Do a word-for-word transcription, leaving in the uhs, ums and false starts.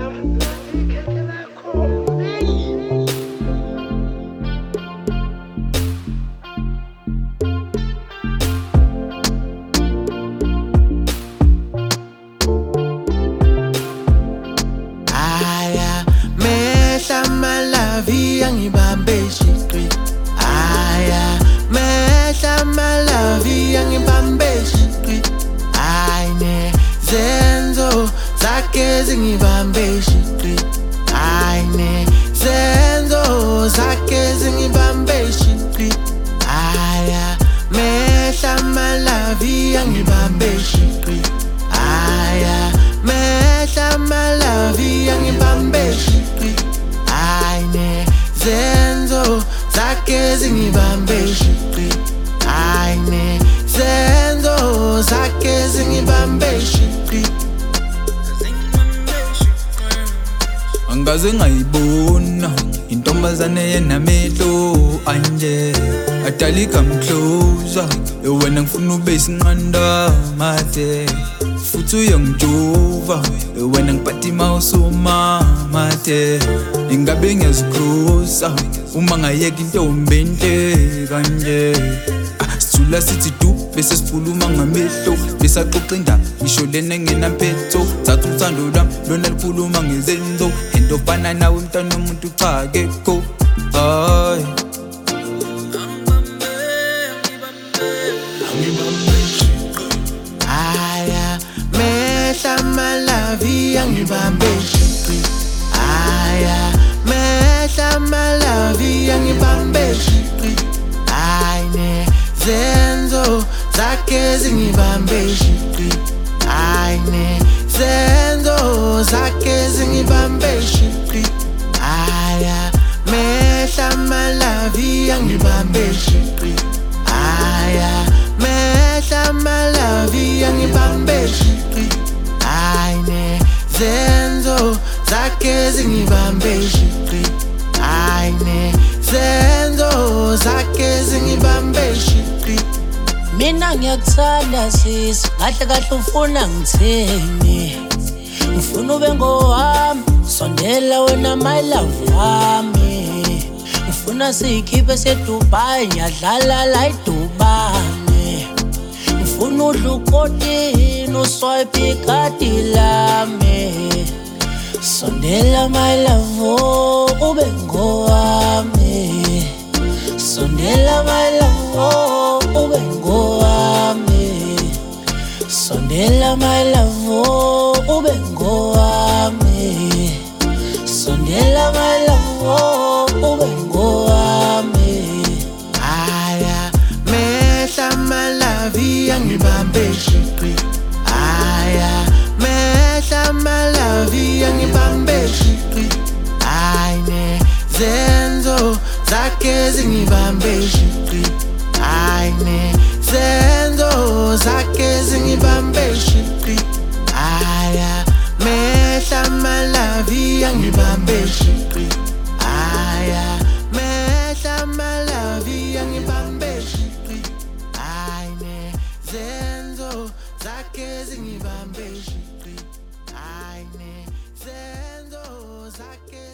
Zingibambe shitwi ayine zenzo zakhe zingibambe shitwi aya mehla malavi yangibambe shitwi aya mehla malavi yangibambe shitwi ayine zenzo zakhe zingibambe shitwi ayine zenzo zakhe zingibambe shitwi Angaze ngayibona intombazane yenamehlo anje atali come closer wena ngifuna ube isinqanda mathe futhi uyangijova wena ngiphathi mawusoma mathe ingabe ngiyazikrosa uma ngayeka intombi enhle kanje Sula sithi du bese sikhuluma ngamehlo besaxoxa indaba ngisho lena engenamphetho thatha uthando lwami lona likhuluma ngezenzo into fana nawe mntwana womuntu cha akekho hayi aya mehla malavi yangibambe shitwi aya mehla malavi yangibambe shitwi ayine zenzo zakhe zingibambe shitwi ayine zenzo zakhe zingibambe shitwi aya mehla malavi yangibambe shitwi aya mehla malavi yangibambe shitwi ayine zenzo zakhe zingibambe shitwi ayine zenzo zakhe zingibambe shitwi Mina ngiyakuthanda sisi kahle kahle ufuna ngithini ufuna ube ngowami sondela wena my love wami ufuna sikhiphe seDubai ngiyadlala la eDubai ufuna udla ukotini uswipe ikhadi lami sondela my love ube ngowami sondela my love ube ngowami sondela my love ube ngowami sondela my love ube ngowami aya mehla malavi yangibambe shitwi aya mehla malavi yangibambe shitwi ayine zenzo zakhe zingibambe shitwi ayine zenzo zakhe zingibambe shitwi aya mehla malavi yangibambe shitwi aya mehla malavi yangibambe shitwi ayine zenzo zakhe zingibambe shitwi ayine zenzo zakhe